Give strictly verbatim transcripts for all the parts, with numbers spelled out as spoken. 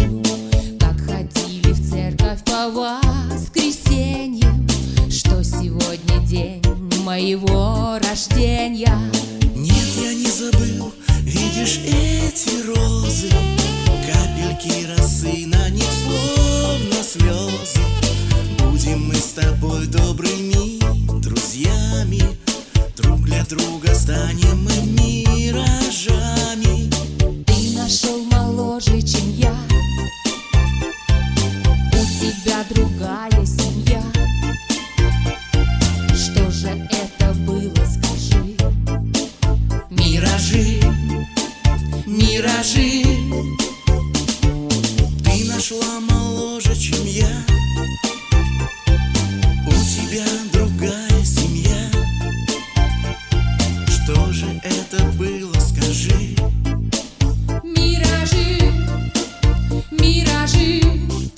помню, как ходили в церковь по воскресеньям, что сегодня день моего рождения. Нет, я не забыл, видишь эти розы, капельки росы на них словно слезы. Будем мы с тобой добрыми друзьями, друг для друга станем мы миражами. Ты нашел моложе, чем я, у тебя другая семья. Что же это было, скажи? Миражи, миражи. Ты нашла моложе, чем я, у тебя другая семья. Что же это было, скажи? Миражи, миражи.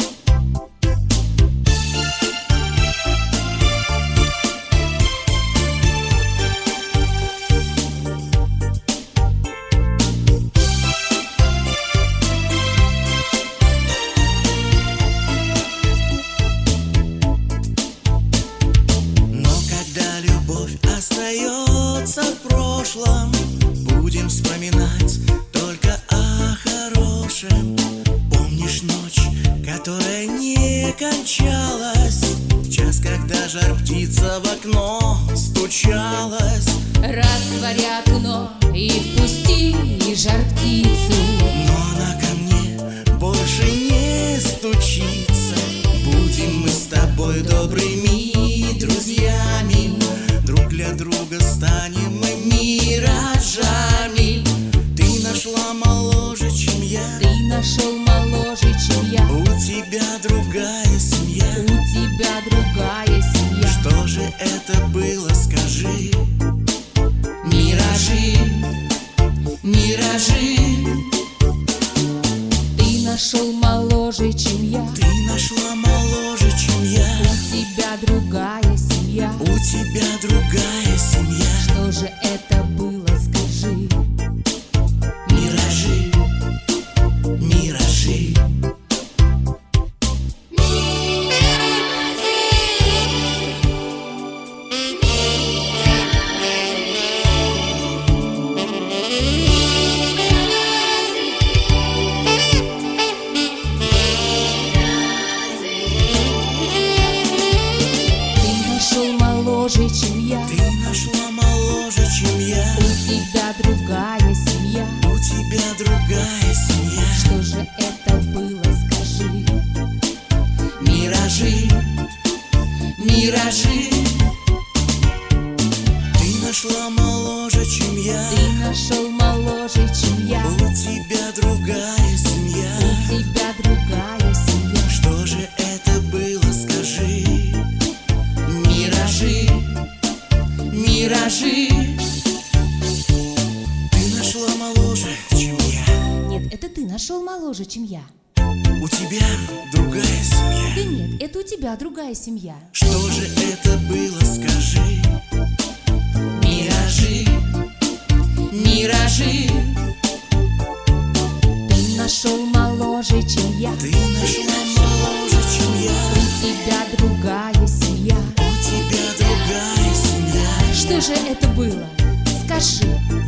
Остается в прошлом, будем вспоминать только о хорошем. Помнишь ночь, которая не кончалась, час, когда жар-птица в окно стучалась? Растворя окно и впусти жар-птицу, но она ко мне больше не стучится. Будем мы с тобой добрыми друзьями, друг для друга станем мы миражами. Ты нашла моложе, чем я, ты нашел моложе, чем я, у тебя другая семья. у тебя другая семья. Что же это было, скажи? Миражи, миражи. Ты нашел моложе, чем я, Ты нашла моложе, чем я, у тебя другая семья. у тебя другая семья. Что же это было, скажи? Миражи, миражи. Моложе, чем я, Ты нашла моложе, чем я, у тебя другая семья. у тебя другая семья. Что же это было, скажи? Миражи, миражи. Ты нашла моложе, чем я, Ты нашел моложе, чем я, у тебя другая семья. у тебя другая семья. Что же это было, скажи? Миражи, миражи. Ты нашла моложе, чем я, Нет, это ты нашел моложе, чем я. у тебя другая Да семья. нет, это у тебя другая семья. Что же это было, скажи? Миражи, миражи. Ты нашел моложе, чем я, Ты нашла моложе, чем я, у тебя другая семья. у тебя другая семья. Что же это было? Скажи.